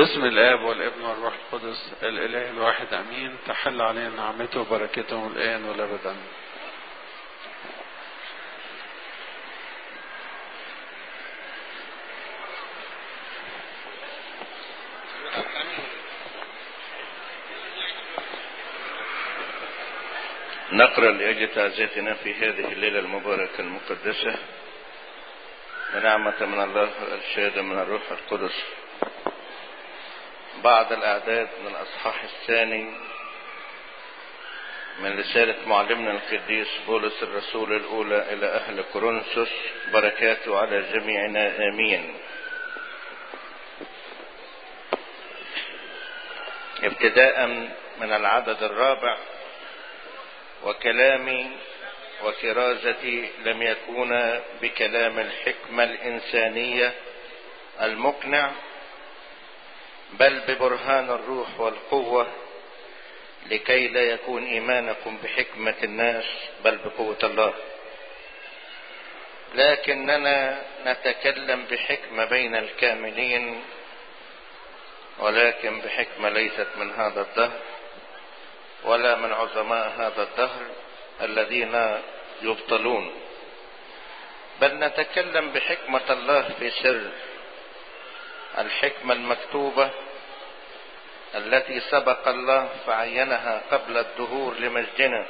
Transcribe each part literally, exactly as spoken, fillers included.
باسم الآب والابن والروح القدس الإله الواحد أمين. تحل علينا نعمته وبركته الآن والأبد. نقرأ لأجل تعزيتنا في هذه الليلة المباركة المقدسة بنعمة من الله والإرشاد من الروح القدس بعض الأعداد من الأصحاح الثاني من رسالة معلمنا القديس بولس الرسول الأولى إلى أهل كورنثوس، بركاته على جميعنا آمين. ابتداء من العدد الرابع: وكلامي وكرازتي لم يكون بكلام الحكمة الإنسانية المقنع، بل ببرهان الروح والقوة، لكي لا يكون إيمانكم بحكمة الناس بل بقوة الله. لكننا نتكلم بحكمة بين الكاملين، ولكن بحكمة ليست من هذا الدهر ولا من عظماء هذا الدهر الذين يبطلون، بل نتكلم بحكمة الله في سر، الحكمة المكتوبة التي سبق الله فعينها قبل الدهور لمجدنا،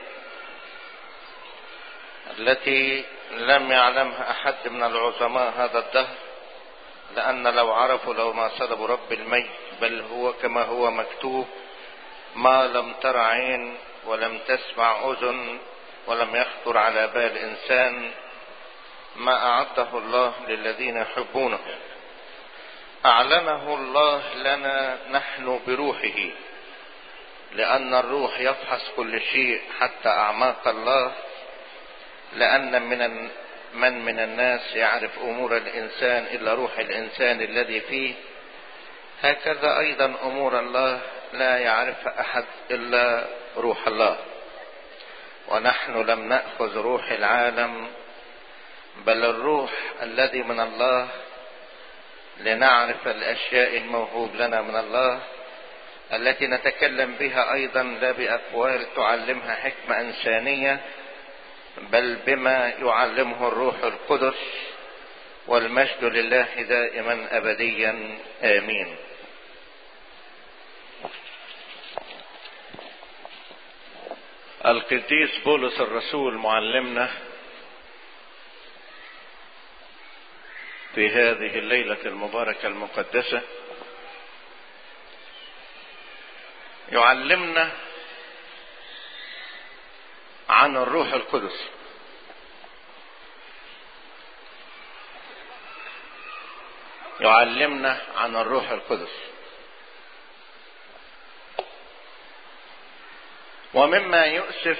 التي لم يعلمها أحد من العظماء هذا الدهر، لأن لو عرفوا لو ما صلبوا رب المجد، بل هو كما هو مكتوب: ما لم تر عين ولم تسمع أذن ولم يخطر على بال إنسان ما أعده الله للذين يحبونه. أعلنه الله لنا نحن بروحه، لأن الروح يفحص كل شيء حتى أعماق الله، لأن من من من الناس يعرف أمور الإنسان إلا روح الإنسان الذي فيه، هكذا أيضا أمور الله لا يعرف أحد إلا روح الله. ونحن لم نأخذ روح العالم بل الروح الذي من الله، لنعرف الأشياء الموهوب لنا من الله، التي نتكلم بها أيضا لا بأقوال تعلمها حكمة إنسانية، بل بما يعلمه الروح القدس، والمجد لله دائما أبديا آمين. القديس بولس الرسول معلمنا في هذه الليلة المباركة المقدسة يعلمنا عن الروح القدس، يعلمنا عن الروح القدس. ومما يؤسف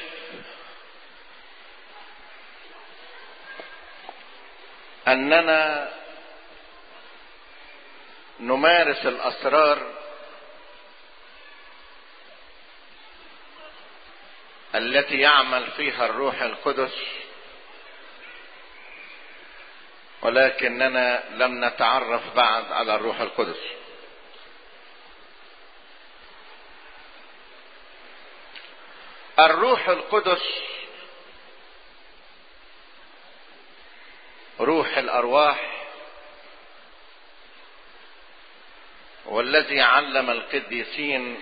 أننا نمارس الأسرار التي يعمل فيها الروح القدس، ولكننا لم نتعرف بعد على الروح القدس. الروح القدس روح الأرواح، والذي علم القديسين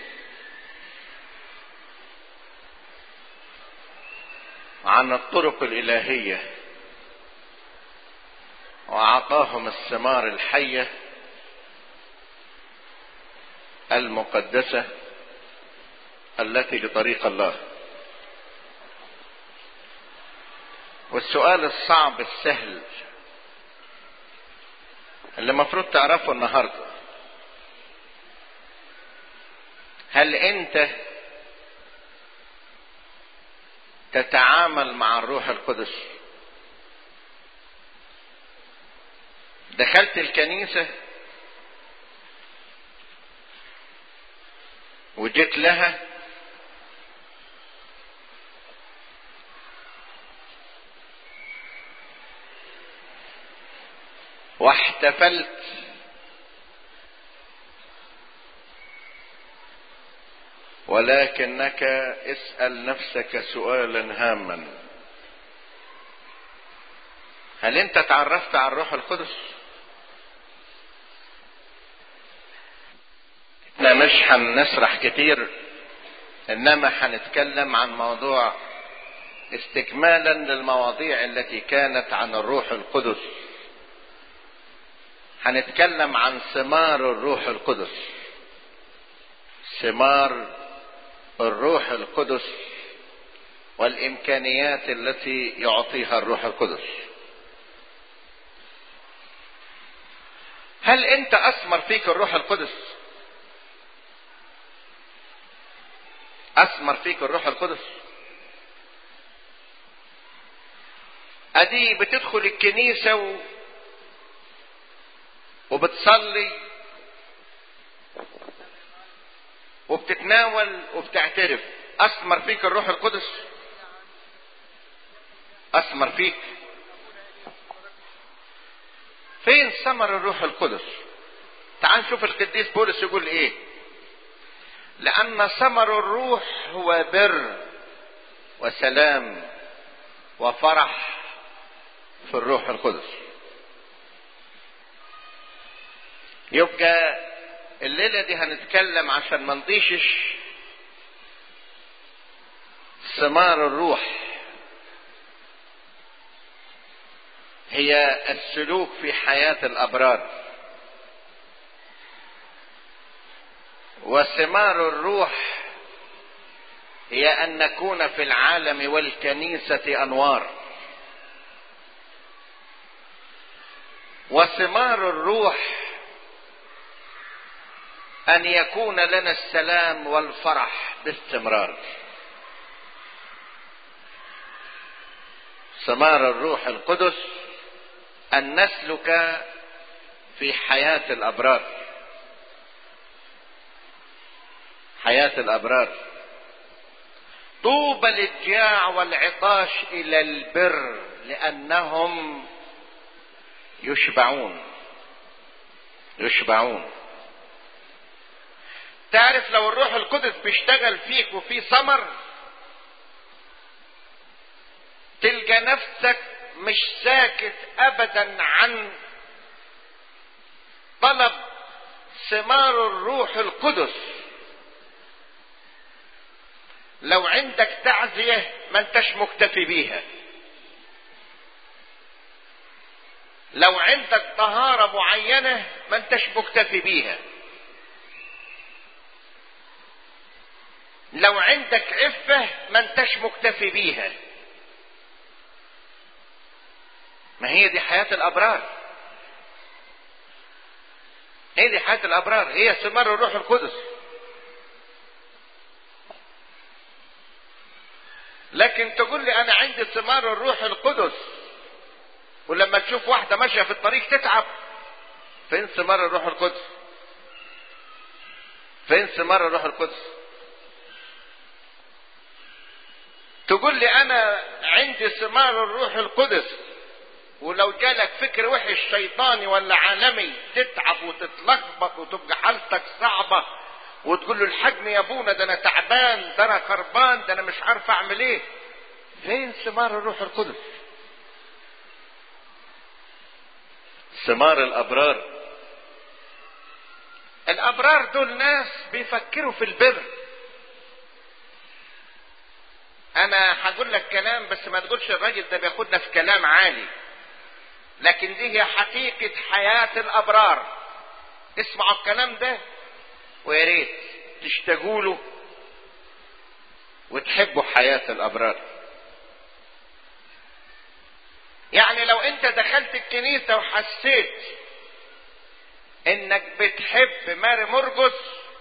عن الطرق الإلهية وأعطاهم الثمار الحية المقدسة التي لطريق الله. والسؤال الصعب السهل اللي مفروض تعرفه النهاردة: هل انت تتعامل مع الروح القدس؟ دخلت الكنيسة وجيت لها واحتفلت ولكنك اسأل نفسك سؤالا هاما: هل انت تعرفت عن الروح القدس؟ احنا مش هنسرح كتير، انما هنتكلم عن موضوع استكمالا للمواضيع التي كانت عن الروح القدس. هنتكلم عن ثمار الروح القدس، ثمار الروح القدس والامكانيات التي يعطيها الروح القدس. هل انت اثمر فيك الروح القدس؟ اثمر فيك الروح القدس؟ ادي بتدخل الكنيسة و... وبتصلي وبتتناول وبتعترف، اثمر فيك الروح القدس؟ اثمر فيك؟ فين ثمر الروح القدس؟ تعال نشوف القديس بولس يقول ايه: لان ثمر الروح هو بر وسلام وفرح في الروح القدس. يبقى الليلة دي هنتكلم عشان ما نضيشش ثمار الروح. هي السلوك في حياة الأبرار، وثمار الروح هي أن نكون في العالم والكنيسة أنوار. وثمار الروح أن يكون لنا السلام والفرح باستمرار. ثمار الروح القدس أن نسلك في حياة الأبرار، حياة الأبرار. طوبى للجاع والعطاش إلى البر لأنهم يشبعون. يشبعون. تعرف لو الروح القدس بيشتغل فيك وفي ثمر، تلقى نفسك مش ساكت ابدا عن طلب ثمار الروح القدس. لو عندك تعزية ما انتش مكتفي بيها، لو عندك طهارة معينة ما انتش مكتفي بيها، لو عندك عفة ما انتش مكتفي بيها. ما هي دي حياة الأبرار، هي دي حياة الأبرار، هي ثمار الروح القدس. لكن تقول لي أنا عندي ثمار الروح القدس ولما تشوف واحدة ماشية في الطريق تتعب، فين ثمار الروح القدس؟ فين ثمار الروح القدس؟ تقول لي أنا عندي ثمار الروح القدس ولو جالك فكر وحش شيطاني ولا عالمي تتعب وتتلخبط وتبقى حالتك صعبة وتقول له الحجني يا ابونا، ده انا تعبان، ده انا خربان، ده انا مش عارف اعمل ايه. فين ثمار الروح القدس؟ ثمار الابرار. الابرار دول ناس بيفكروا في البر. انا هقول لك كلام بس ما تقولش الراجل ده بياخدنا في كلام عالي، لكن دي هي حقيقة حياة الابرار. اسمعوا الكلام ده ويا ريت تشتاقوا له وتحبوا حياة الابرار. يعني لو انت دخلت الكنيسة وحسيت انك بتحب ماري مرقس،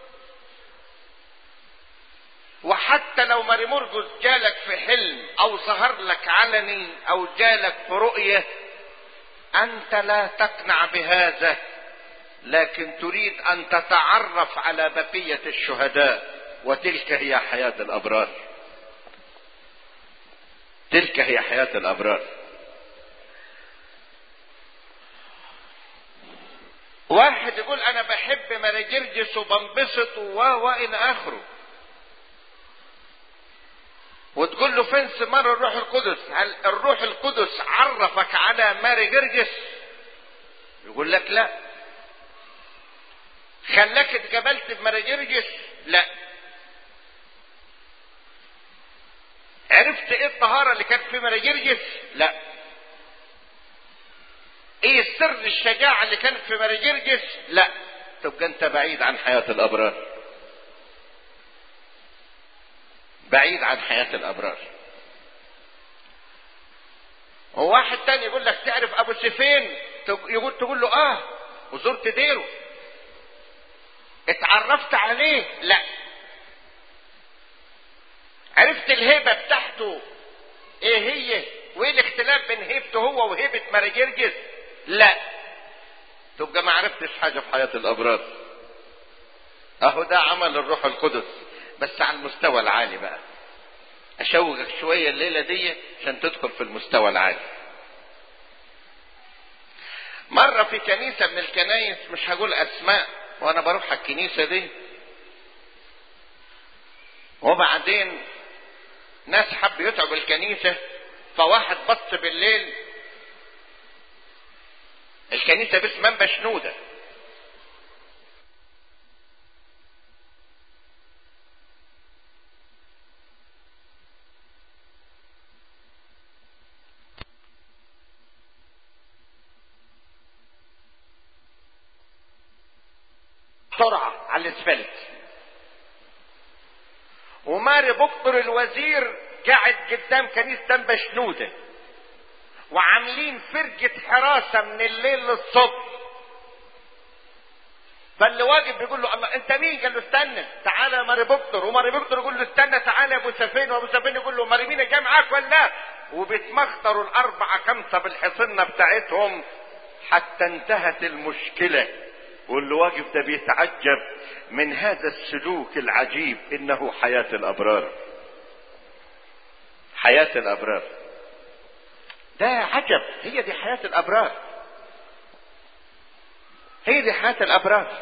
وحتى لو ماري مرقس جالك في حلم او ظهر لك علني او جالك في رؤية، انت لا تقنع بهذا، لكن تريد ان تتعرف على بقية الشهداء، وتلك هي حياة الابرار. تلك هي حياة الابرار. واحد يقول انا بحب ماري جرجس وبنبسط و والى اخره، وتقول له فين ثمار الروح القدس؟ هل الروح القدس عرفك على ماري جرجس؟ يقول لك لا. خلاك اتقبلت بماري جرجس؟ لا. عرفت ايه الطهارة اللي كانت في ماري جرجس؟ لا. ايه سر الشجاعة اللي كانت في ماري جرجس؟ لا. تبقى انت بعيد عن حياة الابرار، بعيد عن حياة الابرار. وواحد تاني يقول لك تعرف ابو سيفين؟ يقول تقول له اه وزرت ديره. اتعرفت عليه؟ لا. عرفت الهيبة بتاعته ايه هي وايه الاختلاف بين هيبته هو وهيبة ماري جرجس؟ لا. تبقى ما عرفتش حاجة في حياة الابرار. اهو ده عمل الروح القدس بس على المستوى العالي. بقى اشوقك شوية الليلة دي عشان تدخل في المستوى العالي. مرة في كنيسة من الكنايس، مش هقول اسماء، وانا بروح الكنيسة دي، وبعدين ناس حب يتعبوا الكنيسة، فواحد بص بالليل الكنيسة باسم منبع شنودة، بسرعة على الاسفلت، وماري بكتر الوزير قاعد قدام كنيسة منبع شنودة، وعاملين فرقة حراسة من الليل للصبح. فاللي واقف بيقول له الله انت مين؟ قال له استنى تعالى يا ماري بكتر. وماري بكتر يقول له استنى تعالى يا ابو سفين. وابو سفين يقول له ماري مين جاي معاك ولا لا؟ وبيتمخطروا الاربعة خمسة بالحصنة بتاعتهم حتى انتهت المشكلة. واللي واقف ده بيتعجب من هذا السلوك العجيب، انه حياة الابرار. حياة الابرار ده عجب. هي دي حياة الابرار، هي دي حياة الابرار.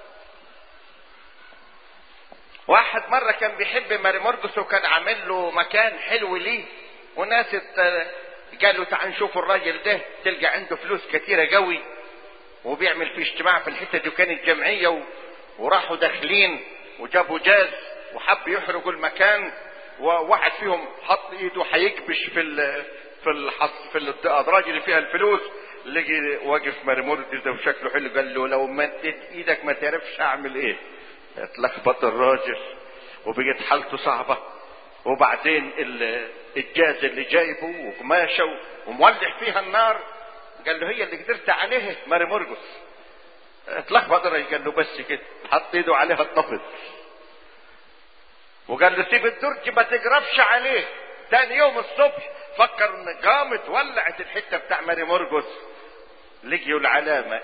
واحد مرة كان بيحب ماري مرقس وكان عامل له مكان حلو ليه، وناس قالوا تعال نشوف الراجل ده، تلقى عنده فلوس كتيرة قوي وبيعمل في اجتماع في الحتة دي، وكانت جمعية و... وراحوا داخلين وجابوا جاز وحب يحرقوا المكان، وواحد فيهم حط ايده هيكبش في ال... في الحص في الادراج اللي فيها الفلوس، لقي واقف ماري مرقس ده وشكله حلو، قال له لو مدت ايدك ما تعرفش اعمل ايه. اتلخبط الراجل وبقت حالته صعبة. وبعدين الجاز اللي جايبه وقماشه ومولع فيها النار، قال له هي اللي قدرت عليه ماري مرقس. اتلخبط الراجل، قال له بس كده، حط ايده عليها اتطفت، وقال له سيب الدرج ما تقربش عليه. تاني يوم الصبح فكر ان قامت ولعت الحته بتاع ماري مرقس، لقيوا العلامه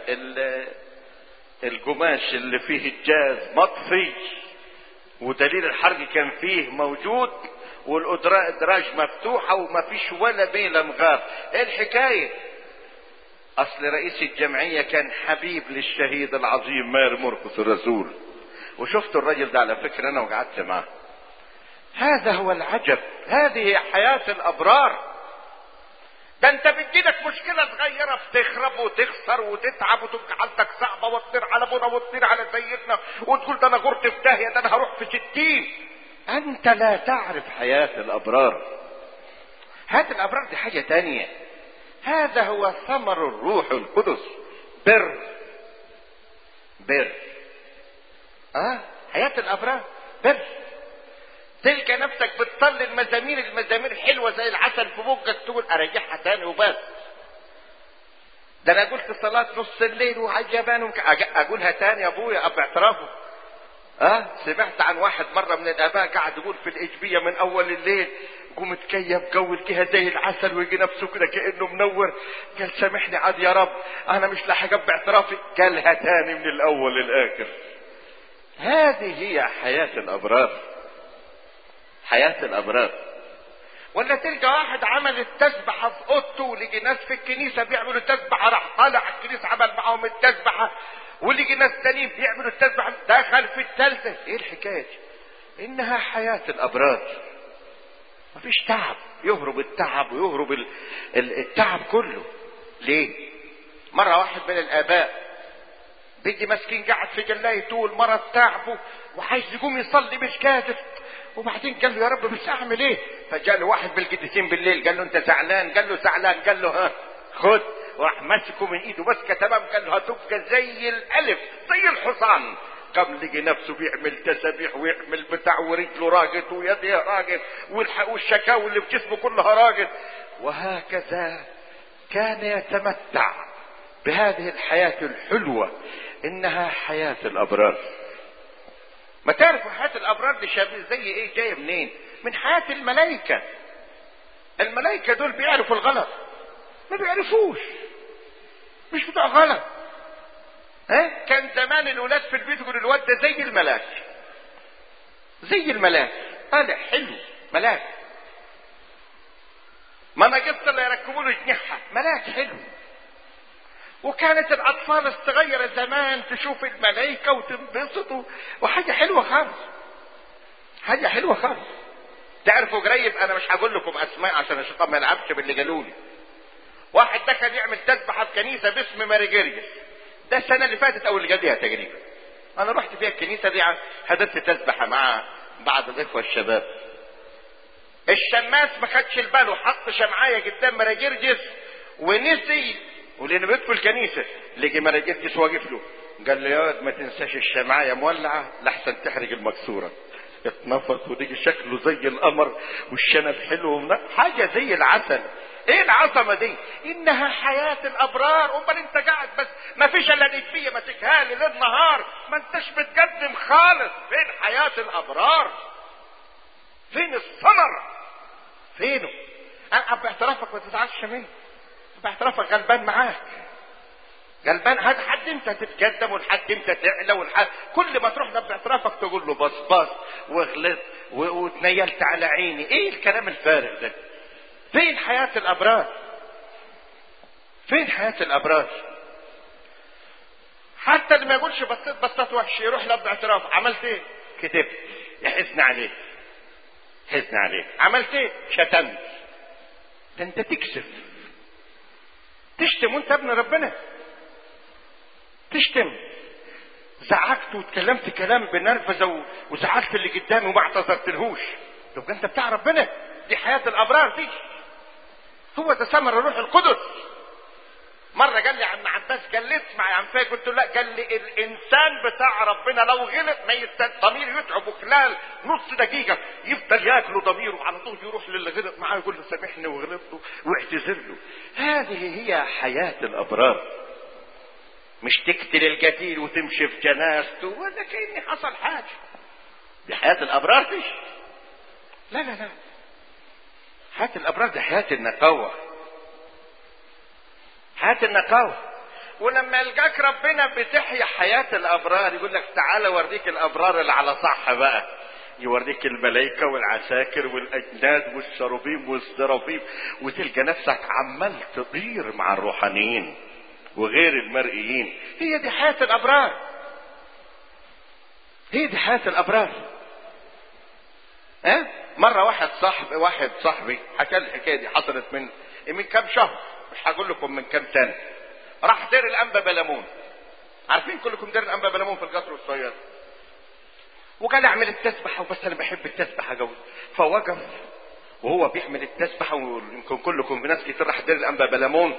القماش اللي فيه الجاز مطفي، ودليل الحرق كان فيه موجود، والادراج مفتوحه وما فيش ولا بيله مغاف. ايه الحكايه؟ اصل رئيس الجمعيه كان حبيب للشهيد العظيم ماري مرقس الرسول. وشفت الرجل ده على فكره انا وقعدت معه. هذا هو العجب، هذه حياة الابرار. ده انت بتجيلك مشكلة صغيرة بتخرب وتخسر وتتعب وتبقى حالتك صعبة، وتطير على ابونا وتطير على سيدنا وتقول ده انا غرت في داهية، ده انا هروح في ستين. انت لا تعرف حياة الابرار. حياة الابرار دي حاجة تانية. هذا هو ثمر الروح القدس، بر بر اه حياة الابرار بر. تلقى نفسك بتصلي المزامير المزامير حلوة زي العسل في بوقك، تقول ارجعها تاني وبس. ده انا قلت صلاة نص الليل وعجبان اقولها تاني يا ابويا اب اعترافه. اه سمعت عن واحد مرة من الاباء قاعد يقول في الاجبية من اول الليل قوم متكيف جو الكهة زي العسل ويجي نفسه كده كأنه منور، قال سامحني عاد يا رب انا مش لاحق اب اعترافي، قالها تاني من الاول للاخر. هذه هي حياة الابرار، حياة الابرار. ولا تلقى واحد عمل التسبحة في اوضته، ولقي ناس في الكنيسة بيعملوا التسبحة راح طالع الكنيسة عمل معاهم التسبحة، ولقي ناس تانيين بيعملوا التسبحة دخل في الثالثة. ايه الحكاية؟ انها حياة الابرار، مفيش تعب، يهرب التعب ويهرب التعب كله. ليه؟ مرة واحد من الآباء بيجي مسكين قاعد في جلاية طول مرض تعبه وعايز يقوم يصلي مش قادر، وبعدين قال له يا رب بس اعمل ايه؟ فجاء له واحد بالقديسين بالليل قال له انت زعلان؟ قال له زعلان. قال له ها خد، وراح ماسكه من ايده مسكه تمام، قال له هتبقى زي الالف زي الحصان. قام لقي نفسه بيعمل تسابيح ويعمل بتاع ورجله راقت ويده راقت والشكاوي اللي في جسمه كلها راقت. وهكذا كان يتمتع بهذه الحياة الحلوة، انها حياة الابرار. ما تعرفوا حياة الابرار دي شبيه زي ايه؟ جاية منين؟ من حياة الملائكة. الملائكة دول بيعرفوا الغلط؟ ما بيعرفوش، مش بتوع غلط. ها؟ كان زمان الولاد في البيت يقولوا الواد ده زي الملاك، زي الملاك طالع حلو ملاك. ما انا قلت اللي يركبوا له جنيحها ملاك حلو. وكانت الاطفال الصغيره زمان تشوف الملائكه وتنبسط، وحاجه حلوه خالص، حاجه حلوه خالص. تعرفوا قريب، انا مش هقول لكم اسماء عشان الشيطان ما يلعبش باللي قالوا لي. واحد ده كان يعمل تسبحه في كنيسه باسم ماري جرجس، ده السنه اللي فاتت او اللي قبلها تقريبا. انا رحت فيها الكنيسه دي، حضرت تسبحه مع بعض الاخوه الشباب. الشماس ما خدش البال وحط شمعايه قدام ماري جرجس ونسي، ولانه بيدخل الكنيسه لقي ماري جرجس واقف له، قال له يا واد ما تنساش الشمعايه مولعه لحسن تحرق المكسوره. اتنفض ولقي شكله زي القمر والشنب حلو، حاجه زي العسل. ايه العظمه دي؟ انها حياه الابرار. امال انت قاعد بس ما فيش الا نجميه ماسكها لي ليل نهار، ما انتش بتقدم خالص. فين حياه الابرار؟ فين الثمر؟ فينه؟ انا باعترافك ما تزعلش مني، باعترافك غلبان معاك، غلبان. هذا حد انت تتقدم ولحد انت تعلى ولحد كل ما تروح له باعترافك تقول له بص بص وغلط واتنيلت على عيني. ايه الكلام الفارغ ده؟ فين حياة الابرار؟ فين حياة الابرار؟ حتى اللي ما يقولش بصيت بصيت وحش يروح له باعتراف. عملت ايه؟ كتبت، يحزن عليك، حزن عليك. عملت ايه؟ شتمت. ده انت تكسف، تشتم وانت ابن ربنا، تشتم. زعقت واتكلمت كلام بنرفزه وزعلت اللي قدامي وما اعتذرتلهوش. تبقى انت بتاع ربنا. دي حياة الابرار دي، هو ده ثمر الروح القدس. مرة قال لي عم عباس، قال لي اسمع يا عم فايق، قلت له لا. قال لي الانسان بتاع ربنا لو غلط ما يستنى ضميره يتعبه خلال نص دقيقة، يفضل ياكله ضميره على طول، يروح للي غلط معاه يقول له سامحني وغلطته واعتذر له. هذه هي حياة الابرار. مش تقتل القتيل وتمشي في جنازته ولا كأني حصل حاجة. دي حياة الابرار دي؟ لا لا لا، حياة الابرار دي حياة النقاوة، حياة النقاوة. ولما يلقاك ربنا بتحيا حياة الابرار يقول لك تعالى اوريك الابرار اللي على صح بقى. يوريك الملائكة والعساكر والاجناد والشروبيم والسرافيم، وتلقى نفسك عمال تطير مع الروحانيين وغير المرئيين. هي دي حياة الابرار، هي دي حياة الابرار. ها أه؟ مرة واحد صاحب واحد صاحبي حكى لي الحكاية دي، حصلت من من كام شهر، مش هقول لكم من كام سنة. راح دير الانبا بلمون، عارفين كلكم دير الانبا بلمون في القصر والصياد. وقال اعمل التسبحة وبس انا بحب التسبحة قوي. فوقف وهو بيعمل التسبحة، ويمكن كلكم في ناس كتير راح دير الانبا بلمون،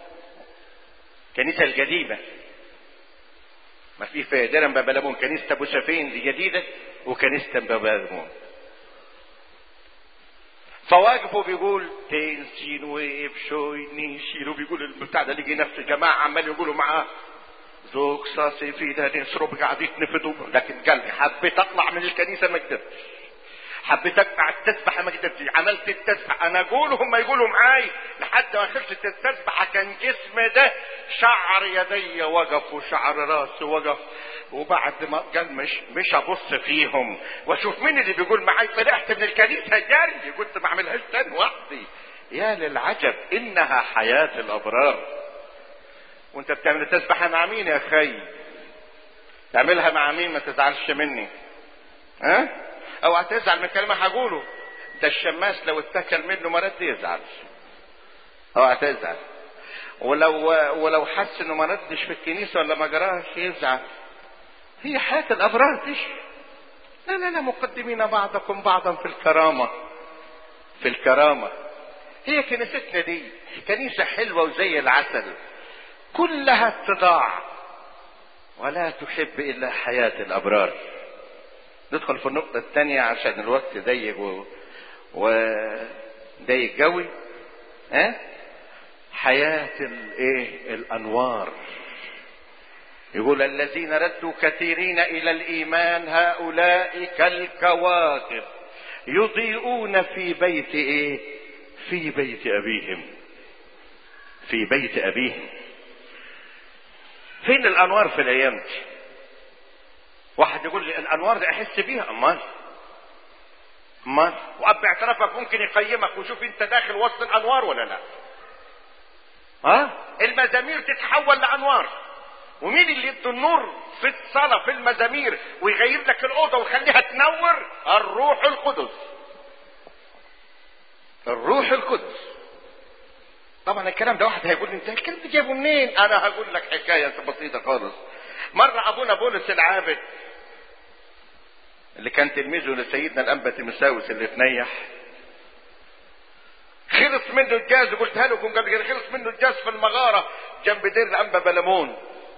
كنيسة القديمة. ما في في دير الانبا بلمون كنيسة ابو شافين دي جديدة، وكنيسة الانبا بلمون. فواقفه بيقول تنسين وقف شوي نيشيل، وبيقول البتاع ده لقي نفس الجماعة عمال يقولوا معاه زوج صاصي في ده نسرب قاعدين نفدوا. لكن قال لي حبيت اطلع من الكنيسة ما قدرتش، حبيت اقطع التسبحة ما قدرتش. عملت التسبحة انا اقول هم يقولوا معاي لحد ما خلصت التسبحة كان جسمي ده شعر يدي وقف وشعر راسي وقف. وبعد ما قال مش مش ابص فيهم واشوف مين اللي بيقول معاي، طلعت من الكنيسة جري، قلت ما اعملهاش تاني وحدي. يا للعجب، انها حياة الابرار. وانت بتعمل التسبحة مع مين يا خي؟ تعملها مع مين؟ ما تزعلش مني، ها؟ او هتزعل من الكلمة هقوله. ده الشماس لو اتكل منه مرد يزعل، اوعى تزعل. ولو ولو حس انه ما ردش في الكنيسه ولا ما جراش يزعل. هي حياه الابرار دي. لا لا لا، مقدمين بعضكم بعضا في الكرامه، في الكرامه. هي كنيستنا دي كنيسه حلوه وزي العسل، كلها اتضاع، ولا تحب الا حياه الابرار. ندخل في النقطه الثانيه عشان الوقت ضيق و... وضيق قوي. ها أه؟ حياه الايه؟ الانوار. يقول الذين ردوا كثيرين الى الايمان هؤلاء كالكواكب يضيئون في بيت ايه؟ في بيت ابيهم، في بيت ابيهم. فين الانوار في الايام دي؟ واحد يقول لي الانوار دي احس بيها. امال امال واب باعترافك ممكن يقيمك ويشوف انت داخل وسط الانوار ولا لا. ها أه؟ المزامير تتحول لانوار. ومين اللي يدي النور في الصلاه في المزامير ويغير لك الاوضه ويخليها تنور؟ الروح القدس. الروح القدس. طبعا الكلام ده واحد هيقول لي انت الكلام ده جايبه منين؟ انا هقول لك حكايه بسيطه خالص. مره ابونا بولس العابد اللي كان تلميذه لسيدنا الانبا تيموثاوس اللي تنيح، خلص منه الجاز، قلتها لكم قبل كده، خلص منه الجاز في المغاره جنب دير الانبا بلمون.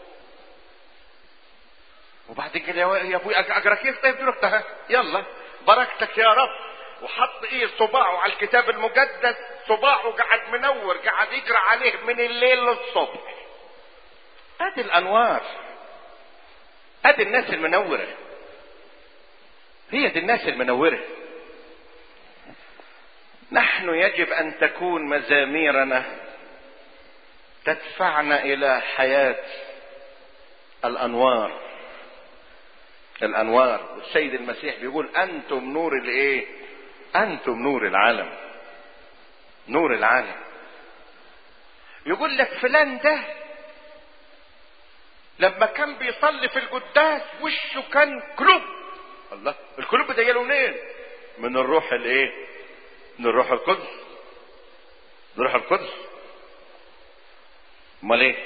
وبعدين قال يا ابوي اقرا كيف؟ طيب رحتها يلا بركتك يا رب. وحط ايه صباعه على الكتاب المقدس، صباعه قعد منور، قعد يقرا عليه من الليل للصبح. ادي الانوار، ادي الناس المنوره، هي دي الناس المنوره. نحن يجب ان تكون مزاميرنا تدفعنا الى حياه الانوار. الانوار. والسيد المسيح بيقول انتم نور الايه؟ انتم نور العالم. نور العالم. يقول لك فلان ده لما كان بيصلي في القداس وشه كان كلوب. الله، الكلوب ده جاله منين؟ من الروح الايه؟ من الروح القدس. الروح القدس. امال ايه؟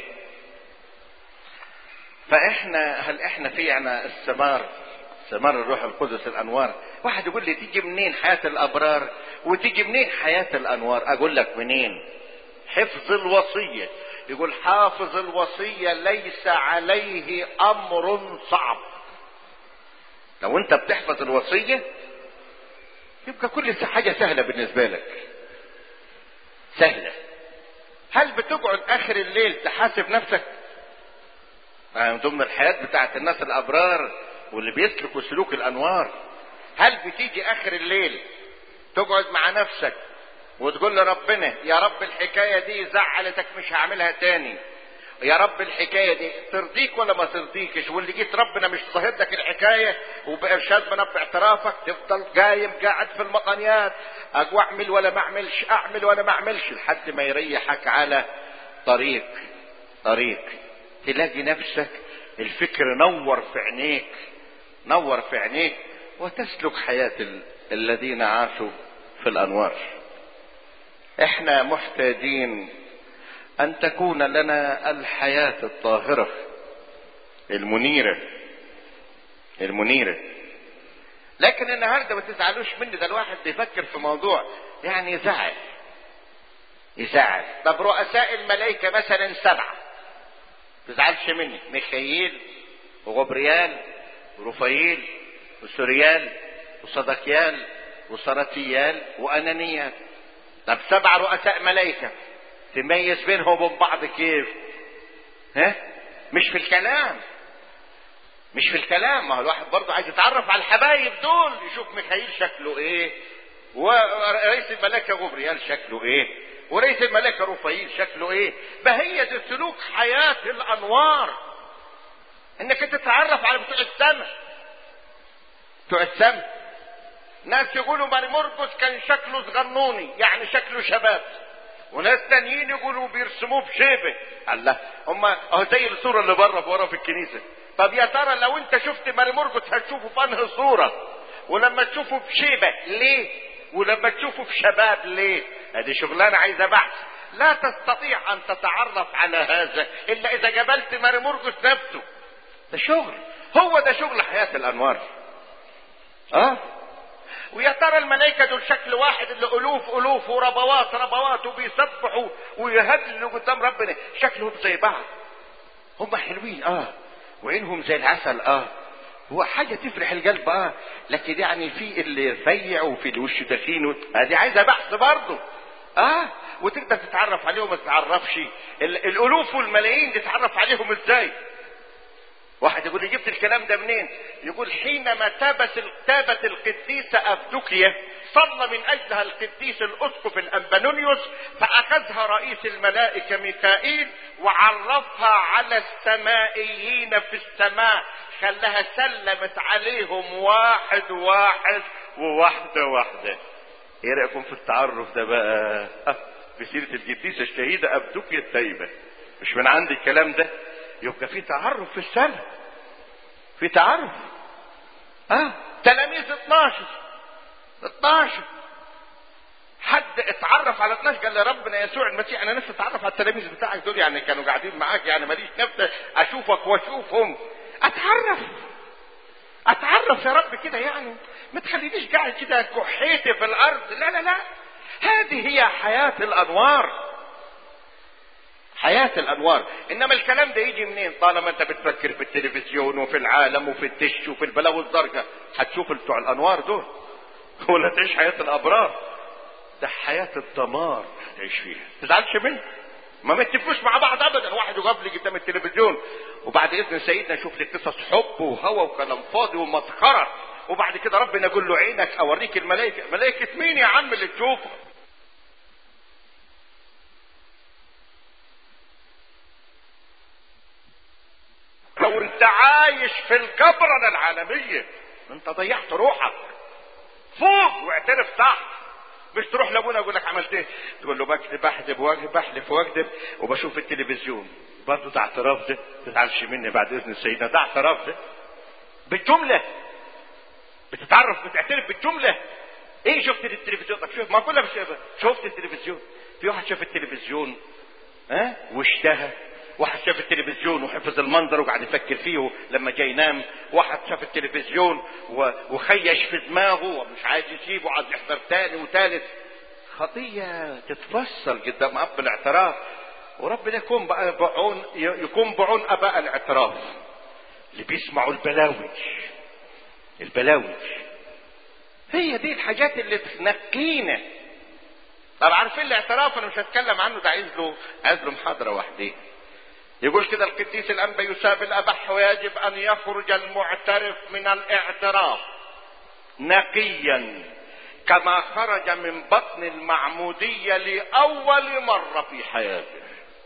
فاحنا هل احنا فينا الثمار؟ ثمار الروح القدس الانوار. واحد يقول لي تيجي منين حياه الابرار وتيجي منين حياه الانوار؟ اقول لك منين. حفظ الوصيه. يقول حافظ الوصيه ليس عليه امر صعب. لو انت بتحفظ الوصيه يبقى كل حاجه سهله بالنسبه لك، سهله. هل بتقعد اخر الليل تحاسب نفسك؟ من ضمن الحياه بتاعت الناس الابرار واللي بيسلكوا سلوك الانوار. هل بتيجي اخر الليل تقعد مع نفسك وتقول لربنا يا رب الحكايه دي زعلتك مش هعملها تاني، يا رب الحكايه دي ترضيك ولا ما ترضيكش؟ واللي جيت ربنا مش ظاهر لك الحكايه وبارشاد من باعترافك تفضل قايم قاعد في المطنيات، اجو اعمل ولا ما اعملش، اعمل ولا ما اعملش، لحد ما يريحك على طريق طريق تلاقي نفسك الفكر نور في عينيك، نور في عينيك، وتسلك حياه ال... الذين عاشوا في الانوار. احنا محتاجين ان تكون لنا الحياه الطاهره المنيره المنيره. لكن النهارده ما تزعلوش مني، ده الواحد بيفكر في موضوع يعني يزعل يزعل. طب رؤساء الملائكه مثلا سبعه، تزعلش مني، ميخائيل وغبريال ورفايل وسوريال وصدقيال وصراتيال وانانيال. طب سبع رؤساء ملائكه تميز بينهم وبين بعض كيف؟ ها؟ مش في الكلام، مش في الكلام. ما هو الواحد برضه عايز يتعرف على الحبايب دول، يشوف ميخائيل شكله ايه، ورئيس الملائكه غبريال شكله ايه، ورئيس الملائكه رفايل شكله ايه. ما هي دي سلوك حياه الانوار، انك انت تتعرف على بتوع السماء. بتوع السماء ناس يقولوا ماري مرقس كان شكله صغنوني يعني شكله شباب، وناس تانيين يقولوا بيرسموه بشيبه. الله، هم اهو زي الصوره اللي بره ورا في الكنيسه. طب يا ترى لو انت شفت ماري مرقس هتشوفه في انهي صوره؟ ولما تشوفه بشيبه ليه؟ ولما تشوفه في شباب ليه؟ هذه شغلانة عايزة بحث. لا تستطيع ان تتعرف على هذا الا اذا جبلت ماري مرقس نفسه. ده شغل، هو ده شغل حياة الانوار. اه ويا ترى الملائكة دول شكل واحد اللي الوف الوف وربوات ربوات وبيسبحوا ويهللوا قدام ربنا، شكلهم زي بعض. هم حلوين اه وعينهم زي العسل اه هو حاجة تفرح القلب اه لكن يعني في اللي رفيع وفي الوش تخين، هذه عايزة بحث برضه اه وتقدر تتعرف عليهم ما تتعرفش. الالوف والملايين تتعرف عليهم ازاي؟ واحد يقول لي جبت الكلام ده منين؟ يقول حينما تابت تابت القديسة أفدوكيا صلى من اجلها القديس الاسقف الامبانونيوس، فاخذها رئيس الملائكة ميكائيل وعرفها على السمائيين في السماء، خلاها سلمت عليهم واحد واحد وواحدة واحدة. ايه رأيكم في التعرف ده بقى؟ أه بسيرة القديسة الشهيدة أفدوكيا الطيبة، مش من عندي الكلام ده. يبقى في تعرف في السنة، في تعرف اه تلاميذ اتناشر اتناشر حد اتعرف على اتناشر قال لربنا يسوع المسيح انا نفسي اتعرف على التلاميذ بتاعك دول، يعني كانوا قاعدين معاك، يعني ماليش نفسي اشوفك واشوفهم، اتعرف اتعرف يا رب كده، يعني ما تخلينيش قاعد كده كحيتي في الارض. لا لا لا هذه هي حياة الانوار، حياة الانوار. انما الكلام ده يجي منين؟ طالما انت بتفكر في التلفزيون وفي العالم وفي الدش وفي البلاوي الزرقاء، هتشوف بتوع الانوار دول ولا تعيش حياة الابرار؟ ده حياة الدمار تعيش فيها، تزعلش منه. ما متفقوش مع بعض ابدا. واحد يقف لي قدام التلفزيون وبعد اذن سيدنا شوف لي قصص حب وهوى وكلام فاضي ومسخره، وبعد كده ربنا يقول له عينك اوريك الملائكه. ملائكه مين يا عم اللي تشوفه؟ لو انت عايش في الجبرنة العالمية انت ضيعت روحك. فوق واعترف صح، مش تروح لابونا يقول لك عملت ايه تقول له بكذب بحذب واكذب بحلف واكذب وبشوف التلفزيون. برضه ده اعتراف، ده ما تزعلش مني بعد اذن سيدنا، ده اعتراف ده بالجمله. بتتعرف بتعترف بالجمله. ايه شفت التلفزيون؟ طب شوف ما كلها مش شفت التلفزيون. في واحد شاف التلفزيون ها أه؟ واشتهى، واحد شاف التلفزيون وحفظ المنظر وقعد يفكر فيه لما جاي ينام، واحد شاف التلفزيون وخيش في دماغه ومش عايز يسيبه وعايز يحضر تاني وتالت. خطية تتفصل قدام اب الاعتراف، وربنا يكون بقى بعون يكون بعون اباء الاعتراف اللي بيسمعوا البلاوج. البلاوج هي دي الحاجات اللي تنقينا. طب عارفين الاعتراف انا مش هتكلم عنه، ده عايز له عايز له محاضره واحده. يقول كده القديس الانبا يساب الابح ويجب ان يخرج المعترف من الاعتراف نقيا كما خرج من بطن المعمودية لأول مرة في حياته.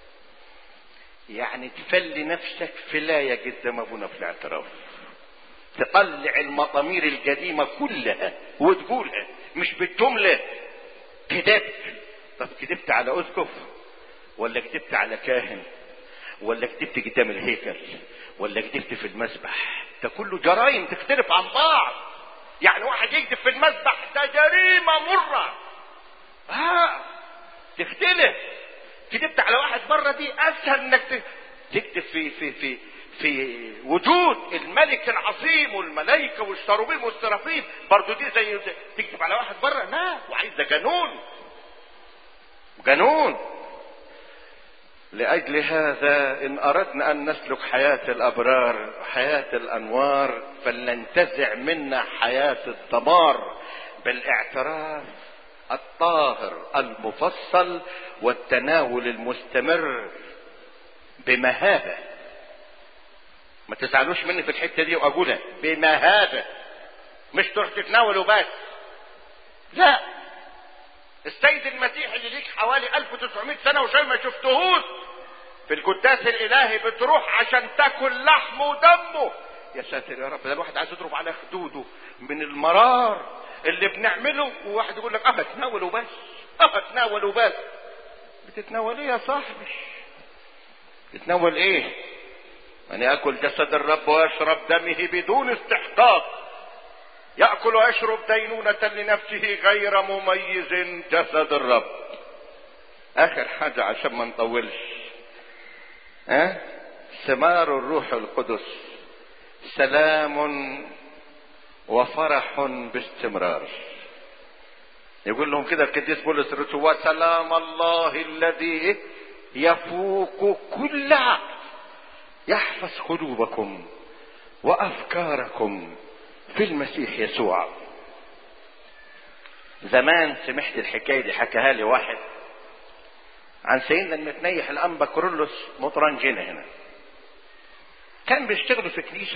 يعني تفلي نفسك فلاية قدام ابونا في الاعتراف، تطلع المطامير القديمة كلها وتقولها مش بالجملة. كذبت، طب كذبت على اسقف ولا كذبت على كاهن ولا كذبت قدام الهيكل ولا كذبت في المسبح؟ ده كله جرائم تختلف عن بعض. يعني واحد يكذب في المسبح ده جريمة مرة ها تختلف. كذبت على واحد مرة دي اسهل انك تكذب في في في في وجود الملك العظيم والملائكة والشروبيم والسرافيم، برضو دي زي تكذب على واحد مرة. لا، وعايز ده جنون جنون. لأجل هذا إن أردنا أن نسلك حياة الأبرار حياة الأنوار فلننتزع منا حياة الدمار بالاعتراف الطاهر المفصل والتناول المستمر بمهابة. ما تزعلوش مني في الحتة دي وأقولها بمهابة، مش تروح تتناولوا بس. لا، السيد المسيح اللي ليك حوالي ألف وتسعمائة سنة وشيء ما شفتهوش في القداس الالهي بتروح عشان تاكل لحمه ودمه. يا ساتر يا رب، ده الواحد عايز يضرب على خدوده من المرار اللي بنعمله، وواحد يقول لك اه اتناول وبس اه اتناول وبس. بتتناول ايه يا صاحبي؟ بتتناول ايه؟ أن يأكل جسد الرب ويشرب دمه بدون استحقاق يأكل ويشرب دينونة لنفسه غير مميز جسد الرب. اخر حاجة عشان ما نطولش، ها أه؟ ثمار الروح القدس سلام وفرح باستمرار. يقول لهم كده القديس بولس الرسول: وسلام الله الذي يفوق كل عقل يحفظ قلوبكم وافكاركم في المسيح يسوع. زمان سمعت الحكايه دي، حكاها لي واحد عن سيدنا المتنيح الانبا كورولوس مطرنجنا هنا. كان بيشتغل في كنيسه،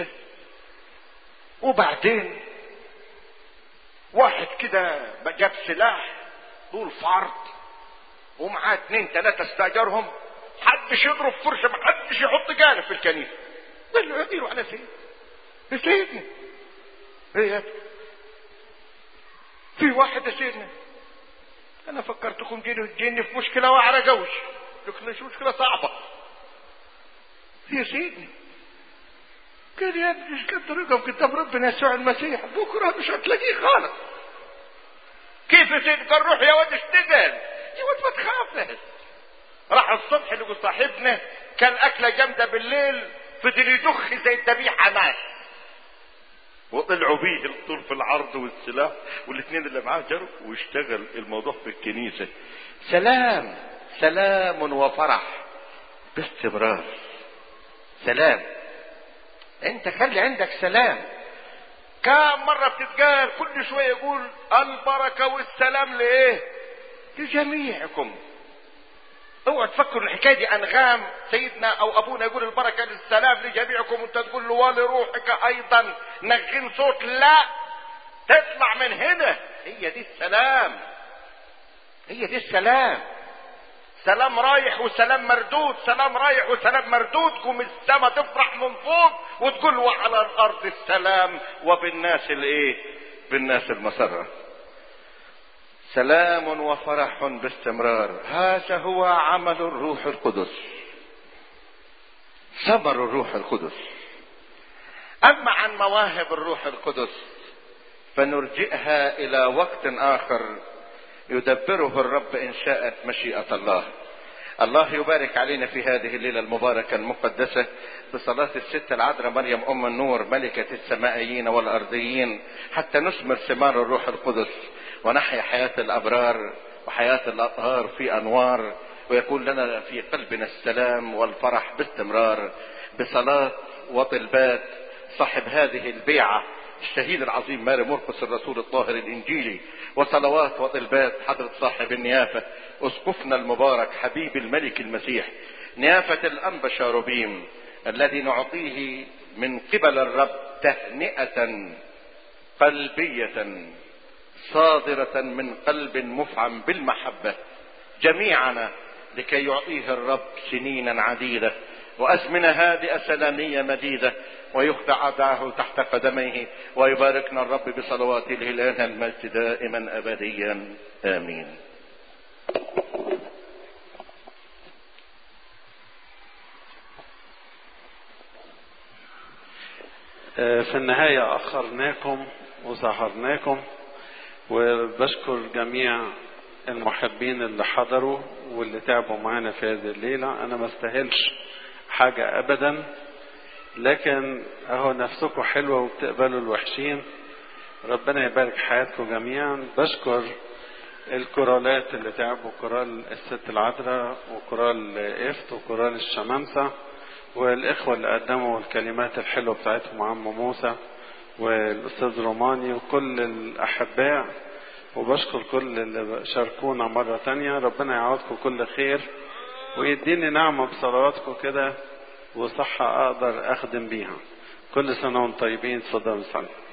وبعدين واحد كده جاب سلاح طول فرد ومعاه اتنين تلاته استاجرهم، محدش يضرب فرشه، محدش يحط جانب في الكنيسه. قال له: اديروا على سيد يا سيدنا. ايه يا في واحد يا سيدنا، انا فكرتكم جيني في مشكله واعره جوش، لكن مش مشكله صعبه يا سيدنا. قال: يا ابني مش قد رقم قدام ربنا يسوع المسيح، بكره مش هتلاقيه خالص. كيف يا سيدي؟ قال: روح يا واد اشتغل يا واد ما تخافش. راح الصبح لقوا صاحبنا كان اكله جامده بالليل، فضل يدخ زي الذبيحه مات، وطلعوا بيه الطول في العرض والسلاح، والاثنين اللي معاه جروا واشتغل الموضوع في الكنيسه. سلام سلام وفرح باستمرار. سلام، انت خلي عندك سلام. كم مرة بتتقال كل شوية يقول البركة والسلام لايه؟ لجميعكم. اوعى تفكروا الحكاية دي انغام. سيدنا او ابونا يقول البركة للسلام لجميعكم، وانت تقول له ولروحك ايضا نغين صوت. لا، تطلع من هنا. هي دي السلام، هي دي السلام. سلام رايح وسلام مردود، سلام رايح وسلام مردود. قوم السما تفرح من فوق وتقول: وعلى الارض السلام وبالناس الايه؟ بالناس المسرة. سلام وفرح باستمرار، هذا هو عمل الروح القدس، ثمر الروح القدس. اما عن مواهب الروح القدس فنرجئها الى وقت اخر يدبره الرب ان شاءت مشيئة الله. الله يبارك علينا في هذه الليلة المباركة المقدسة بصلاة الست العذراء مريم ام النور ملكة السمائيين والارضيين، حتى نثمر ثمار الروح القدس ونحيا حياة الابرار وحياة الاطهار في انوار، ويكون لنا في قلبنا السلام والفرح باستمرار. بصلاة وطلبات صاحب هذه البيعة الشهيد العظيم ماري مرقس الرسول الطاهر الانجيلي، وصلوات وطلبات حضرة صاحب النيافة اسقفنا المبارك حبيب الملك المسيح نيافة الانبا شاروبيم، الذي نعطيه من قبل الرب تهنئة قلبية صادرة من قلب مفعم بالمحبة جميعنا، لكي يعطيه الرب سنينا عديدة وازمنة هادئة سلامية مديدة، ويخضع أعداءه تحت قدميه، ويباركنا الرب بصلواته الإله المجد دائما أبديا آمين. في النهاية أخرناكم وسهرناكم، وبشكر جميع المحبين اللي حضروا واللي تعبوا معنا في هذه الليلة. أنا ما استاهلش حاجة أبدا، لكن اهو نفسكم حلوة وبتقبلوا الوحشين. ربنا يبارك حياتكم جميعا. بشكر الكورالات اللي تعبوا، كورال الست العذراء وكورال افت وكورال الشمامسة، والاخوة اللي قدموا الكلمات الحلوة بتاعتهم عم موسى والاستاذ روماني وكل الاحباء. وبشكر كل اللي شاركونا مرة تانية. ربنا يعوضكم كل خير ويديني نعمة بصلواتكم كده وصحة اقدر اخدم بيها. كل سنة وانتم طيبين. صدق وسلام.